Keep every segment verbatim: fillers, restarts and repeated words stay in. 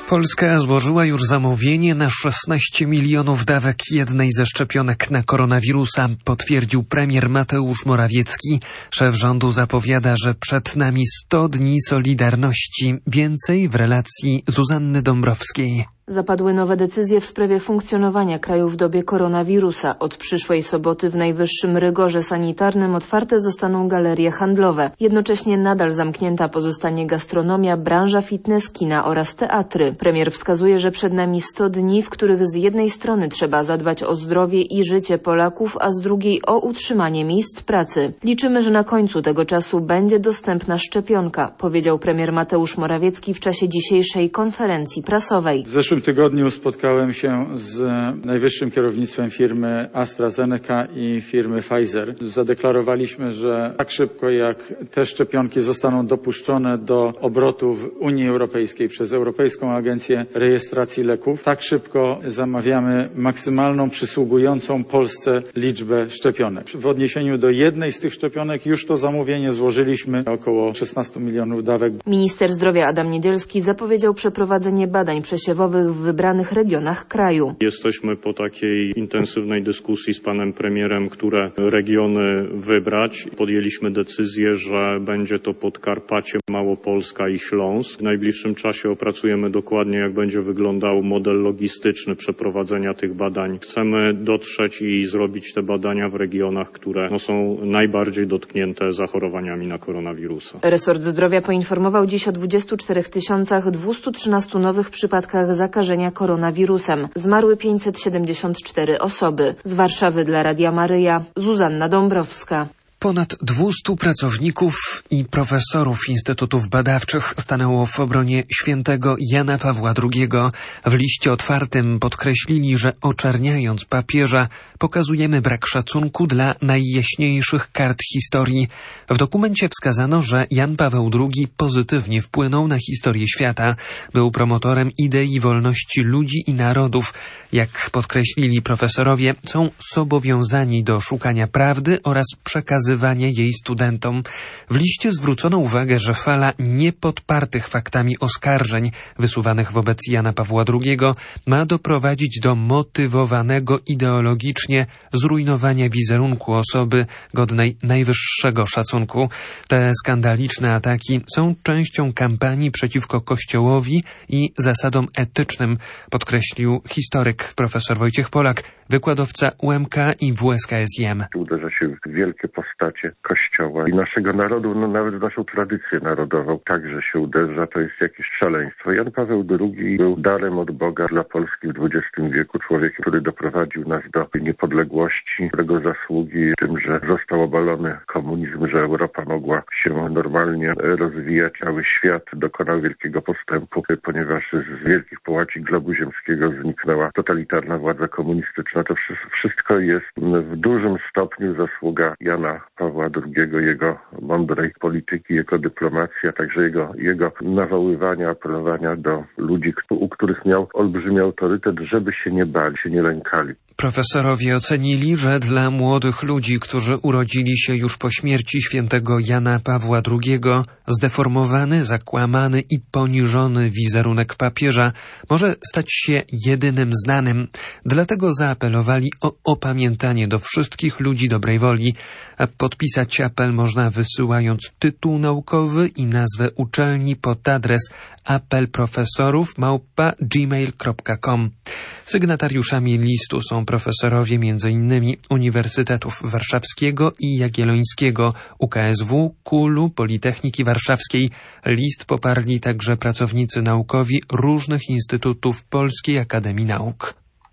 Polska złożyła już zamówienie na szesnaście milionów dawek jednej ze szczepionek na koronawirusa, potwierdził premier Mateusz Morawiecki. Szef rządu zapowiada, że przed nami sto dni solidarności. Więcej w relacji Zuzanny Dąbrowskiej. Zapadły nowe decyzje w sprawie funkcjonowania kraju w dobie koronawirusa. Od przyszłej soboty w najwyższym rygorze sanitarnym otwarte zostaną galerie handlowe. Jednocześnie nadal zamknięta pozostanie gastronomia, branża fitness, kina oraz teatry. Premier wskazuje, że przed nami sto dni, w których z jednej strony trzeba zadbać o zdrowie i życie Polaków, a z drugiej o utrzymanie miejsc pracy. Liczymy, że na końcu tego czasu będzie dostępna szczepionka, powiedział premier Mateusz Morawiecki w czasie dzisiejszej konferencji prasowej. W zeszłym tygodniu spotkałem się z najwyższym kierownictwem firmy AstraZeneca i firmy Pfizer. Zadeklarowaliśmy, że tak szybko jak te szczepionki zostaną dopuszczone do obrotu w Unii Europejskiej przez Europejską Agencję Rejestracji Leków, tak szybko zamawiamy maksymalną przysługującą Polsce liczbę szczepionek. W odniesieniu do jednej z tych szczepionek już to zamówienie złożyliśmy, około szesnaście milionów dawek. Minister zdrowia Adam Niedzielski zapowiedział przeprowadzenie badań przesiewowych w wybranych regionach kraju. Jesteśmy po takiej intensywnej dyskusji z panem premierem, które regiony wybrać. Podjęliśmy decyzję, że będzie to Podkarpacie, Małopolska i Śląsk. W najbliższym czasie opracujemy dokładnie, jak będzie wyglądał model logistyczny przeprowadzenia tych badań. Chcemy dotrzeć i zrobić te badania w regionach, które no, są najbardziej dotknięte zachorowaniami na koronawirusa. Resort Zdrowia poinformował dziś o dwudziestu czterech tysiącach dwustu trzynastu nowych przypadkach zakażenia koronawirusem. Zmarły pięćset siedemdziesiąt cztery osoby. Z Warszawy dla Radia Maryja, Zuzanna Dąbrowska. Ponad dwustu pracowników i profesorów instytutów badawczych stanęło w obronie świętego Jana Pawła drugiego. W liście otwartym podkreślili, że oczerniając papieża pokazujemy brak szacunku dla najjaśniejszych kart historii. W dokumencie wskazano, że Jan Paweł drugi pozytywnie wpłynął na historię świata. Był promotorem idei wolności ludzi i narodów. Jak podkreślili profesorowie, są zobowiązani do szukania prawdy oraz przekazywania jej studentom. W liście zwrócono uwagę, że fala niepodpartych faktami oskarżeń wysuwanych wobec Jana Pawła drugiego ma doprowadzić do motywowanego ideologicznie zrujnowania wizerunku osoby godnej najwyższego szacunku. Te skandaliczne ataki są częścią kampanii przeciwko Kościołowi i zasadom etycznym, podkreślił historyk profesor Wojciech Polak, wykładowca U M K i W S K S I M. Uderza się w wielkie postacie Kościoła i naszego narodu, no nawet w naszą tradycję narodową także się uderza, to jest jakieś szaleństwo. Jan Paweł drugi był darem od Boga dla Polski w dwudziestym wieku, człowiekiem, który doprowadził nas do niepodległości, którego zasługi tym, że został obalony komunizm, że Europa mogła się normalnie rozwijać, cały świat dokonał wielkiego postępu, ponieważ z wielkich połaci globu ziemskiego zniknęła totalitarna władza komunistyczna. To wszystko jest w dużym stopniu zasługa Jana Pawła drugiego, jego mądrej polityki, jego dyplomacji, a także jego, jego nawoływania, apelowania do ludzi, u których miał olbrzymi autorytet, żeby się nie bali, się nie lękali. Profesorowie ocenili, że dla młodych ludzi, którzy urodzili się już po śmierci świętego Jana Pawła drugiego, zdeformowany, zakłamany i poniżony wizerunek papieża może stać się jedynym znanym. Dlatego zaapelowali o opamiętanie do wszystkich ludzi dobrej woli. A podpisać apel można wysyłając tytuł naukowy i nazwę uczelni pod adres apelprofesorów małpa gmail kropka com. Sygnatariuszami listu są profesorowie m in Uniwersytetów Warszawskiego i Jagiellońskiego, U K S W, KUL-u, Politechniki Warszawskiej. List poparli także pracownicy naukowi różnych instytutów Polskiej Akademii Nauk.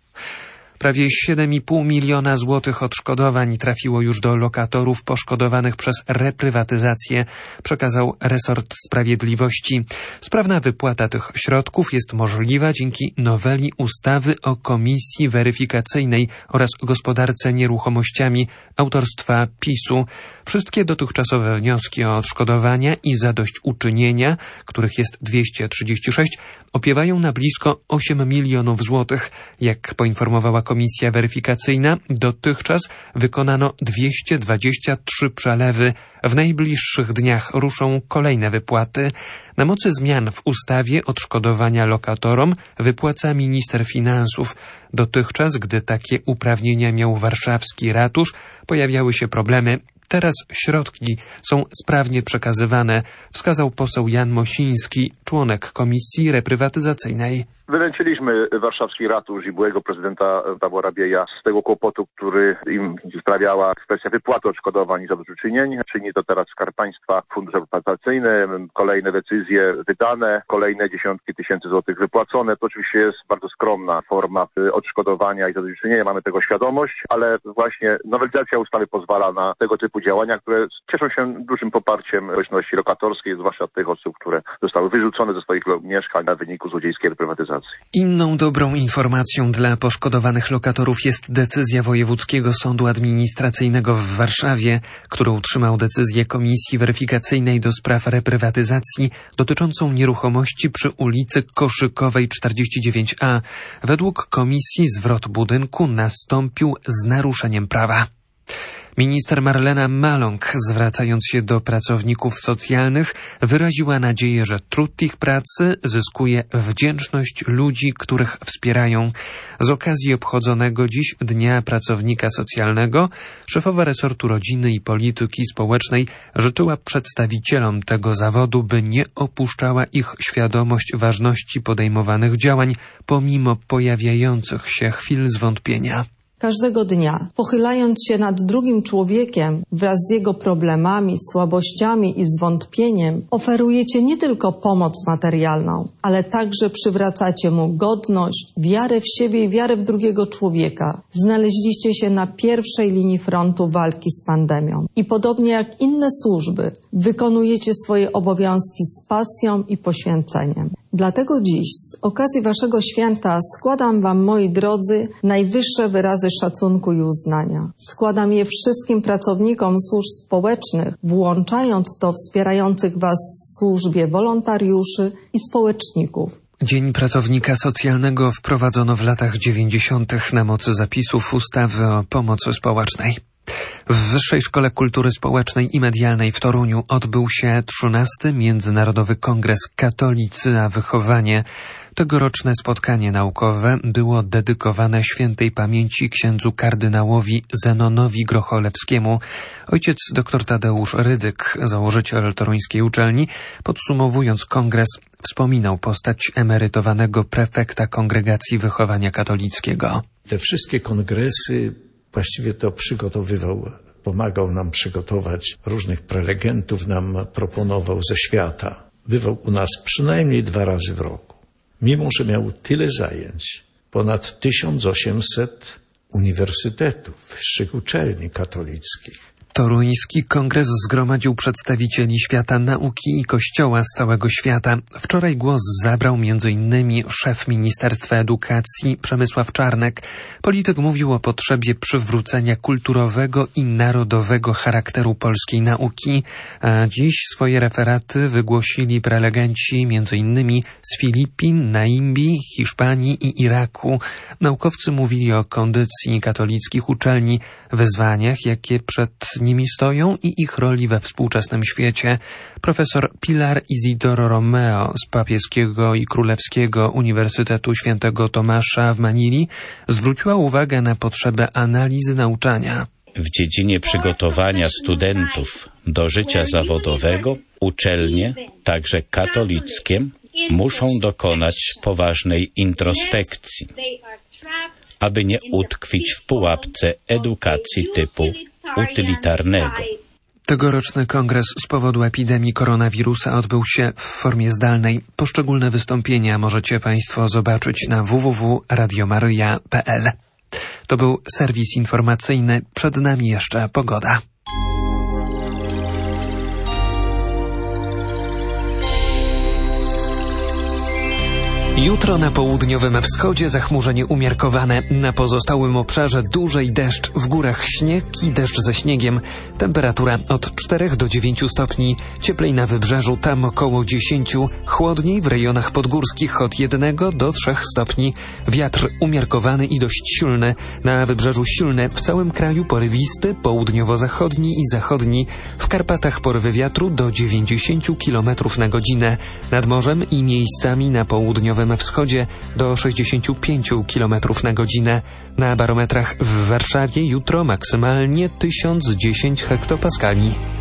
Prawie siedem i pół miliona złotych odszkodowań trafiło już do lokatorów poszkodowanych przez reprywatyzację, przekazał resort sprawiedliwości. Sprawna wypłata tych środków jest możliwa dzięki noweli ustawy o Komisji Weryfikacyjnej oraz gospodarce nieruchomościami autorstwa PiSu. Wszystkie dotychczasowe wnioski o odszkodowania i zadośćuczynienia, których jest dwieście trzydzieści sześć, opiewają na blisko osiem milionów złotych. Jak poinformowała Komisja komisja weryfikacyjna, dotychczas wykonano dwieście dwadzieścia trzy przelewy. W najbliższych dniach ruszą kolejne wypłaty. Na mocy zmian w ustawie odszkodowania lokatorom wypłaca minister finansów. Dotychczas, gdy takie uprawnienia miał warszawski ratusz, pojawiały się problemy. Teraz środki są sprawnie przekazywane, wskazał poseł Jan Mosiński, członek Komisji Reprywatyzacyjnej. Wyręczyliśmy warszawski ratusz i byłego prezydenta Pawła Rabieja z tego kłopotu, który im sprawiała kwestia wypłaty odszkodowań i zadośćuczynień. Czyni to teraz Skarb Państwa, Fundusz Reprywatyzacyjny, kolejne decyzje wydane, kolejne dziesiątki tysięcy złotych wypłacone. To oczywiście jest bardzo skromna forma odszkodowania i zadośćuczynienia, mamy tego świadomość, ale właśnie nowelizacja ustawy pozwala na tego typu działania, które cieszą się dużym poparciem społeczności lokatorskiej, zwłaszcza tych osób, które zostały wyrzucone ze swoich mieszkań na wyniku złodziejskiej reprywatyzacji. Inną dobrą informacją dla poszkodowanych lokatorów jest decyzja Wojewódzkiego Sądu Administracyjnego w Warszawie, który utrzymał decyzję Komisji Weryfikacyjnej do spraw reprywatyzacji dotyczącą nieruchomości przy ulicy Koszykowej czterdzieści dziewięć A. Według komisji zwrot budynku nastąpił z naruszeniem prawa. Minister Marlena Maląg, zwracając się do pracowników socjalnych, wyraziła nadzieję, że trud ich pracy zyskuje wdzięczność ludzi, których wspierają. Z okazji obchodzonego dziś Dnia Pracownika Socjalnego szefowa resortu rodziny i polityki społecznej życzyła przedstawicielom tego zawodu, by nie opuszczała ich świadomość ważności podejmowanych działań, pomimo pojawiających się chwil zwątpienia. Każdego dnia, pochylając się nad drugim człowiekiem wraz z jego problemami, słabościami i zwątpieniem, oferujecie nie tylko pomoc materialną, ale także przywracacie mu godność, wiarę w siebie i wiarę w drugiego człowieka. Znaleźliście się na pierwszej linii frontu walki z pandemią i podobnie jak inne służby, wykonujecie swoje obowiązki z pasją i poświęceniem. Dlatego dziś, z okazji waszego święta, składam wam, moi drodzy, najwyższe wyrazy szacunku i uznania. Składam je wszystkim pracownikom służb społecznych, włączając to wspierających was w służbie wolontariuszy i społeczników. Dzień Pracownika Socjalnego wprowadzono w latach dziewięćdziesiątych na mocy zapisów ustawy o pomocy społecznej. W Wyższej Szkole Kultury Społecznej i Medialnej w Toruniu odbył się trzynasty Międzynarodowy Kongres Katolicy a Wychowanie. Tegoroczne spotkanie naukowe było dedykowane świętej pamięci księdzu kardynałowi Zenonowi Grocholewskiemu. Ojciec dr Tadeusz Rydzyk, założyciel toruńskiej uczelni, podsumowując kongres, wspominał postać emerytowanego prefekta Kongregacji Wychowania Katolickiego. Te wszystkie kongresy właściwie to przygotowywał, pomagał nam przygotować, różnych prelegentów nam proponował ze świata. Bywał u nas przynajmniej dwa razy w roku. Mimo że miał tyle zajęć, ponad tysiąc osiemset uniwersytetów, wyższych uczelni katolickich. Toruński kongres zgromadził przedstawicieli świata nauki i kościoła z całego świata. Wczoraj głos zabrał między innymi szef Ministerstwa Edukacji Przemysław Czarnek. Polityk mówił o potrzebie przywrócenia kulturowego i narodowego charakteru polskiej nauki. A dziś swoje referaty wygłosili prelegenci między innymi z Filipin, Naimbii, Hiszpanii i Iraku. Naukowcy mówili o kondycji katolickich uczelni, wyzwaniach, jakie przed nimi stoją i ich roli we współczesnym świecie. Profesor Pilar Isidoro Romeo z Papieskiego i Królewskiego Uniwersytetu Świętego Tomasza w Manili zwróciła uwagę na potrzebę analizy nauczania. W dziedzinie przygotowania studentów do życia zawodowego uczelnie, także katolickie, muszą dokonać poważnej introspekcji, aby nie utkwić w pułapce edukacji typu utylitarnego. Tegoroczny kongres z powodu epidemii koronawirusa odbył się w formie zdalnej. Poszczególne wystąpienia możecie Państwo zobaczyć na w w w kropka radio maryja kropka p l. To był serwis informacyjny. Przed nami jeszcze pogoda. Jutro na południowym wschodzie zachmurzenie umiarkowane. Na pozostałym obszarze dłużej deszcz. W górach śnieg i deszcz ze śniegiem. Temperatura od czterech do dziewięciu stopni. Cieplej na wybrzeżu, tam około dziesięciu. Chłodniej w rejonach podgórskich od jednego do trzech stopni. Wiatr umiarkowany i dość silny. Na wybrzeżu silny. W całym kraju porywisty, południowo-zachodni i zachodni. W Karpatach porywy wiatru do dziewięćdziesięciu kilometrów na godzinę. Nad morzem i miejscami na południowym wschodzie do sześćdziesięciu pięciu kilometrów na godzinę. Na barometrach w Warszawie jutro maksymalnie tysiąc dziesięć hektopaskali.